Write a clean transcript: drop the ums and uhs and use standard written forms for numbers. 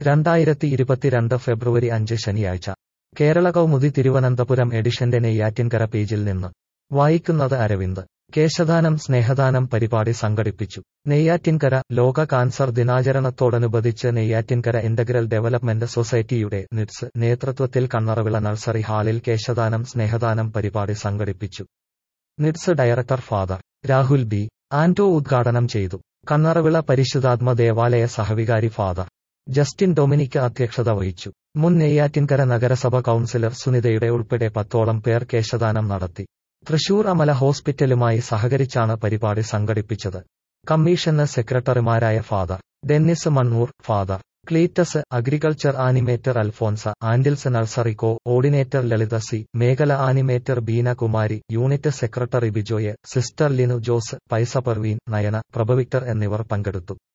2022 ഫെബ്രുവരി 5 ശനിയാഴ്ച കേരള കൗമുദി തിരുവനന്തപുരം എഡിഷന്റെ നെയ്യാറ്റിൻകര പേജിൽ നിന്ന് വായിക്കുന്നത് അരവിന്ദ്. കേശദാനം സ്നേഹദാനം പരിപാടി സംഘടിപ്പിച്ചു. നെയ്യാറ്റിൻകര ലോക കാൻസർ ദിനാചരണത്തോടനുബന്ധിച്ച് നെയ്യാറ്റിൻകര ഇന്റഗ്രൽ ഡെവലപ്മെന്റ് സൊസൈറ്റിയുടെ നിഡ്സ് നേതൃത്വത്തിൽ കണ്ണറവിള നഴ്സറി ഹാളിൽ കേശദാനം സ്നേഹദാനം പരിപാടി സംഘടിപ്പിച്ചു. NIDS director father Rahul B. Anto ഉദ്ഘാടനം ചെയ്തു. കണ്ണറവിള പരിശുദ്ധാത്മ ദേവാലയ സഹവികാരി ഫാദർ ജസ്റ്റിൻ ഡൊമിനിക് അധ്യക്ഷത വഹിച്ചു. മുൻ നെയ്യാറ്റിൻകര നഗരസഭ കൌൺസിലർ സുനിതയുടെ ഉൾപ്പെടെ 10ഓളം പേർ കേശദാനം നടത്തി. തൃശൂർ അമല ഹോസ്പിറ്റലുമായി സഹകരിച്ചാണ് പരിപാടി സംഘടിപ്പിച്ചത്. കമ്മീഷന് സെക്രട്ടറിമാരായ father Dennis Mannoor, father Cletus, agriculture animator Alphonsa, ആൻഡിൽസ് നഴ്സറി ഓർഡിനേറ്റർ ലളിത സി, മേഖല animator Beena Kumari, unit secretary Bijoy, sister Linu Jose, പൈസ പർവീൻ, നയന, പ്രഭവിക്ടർ എന്നിവർ പങ്കെടുത്തു.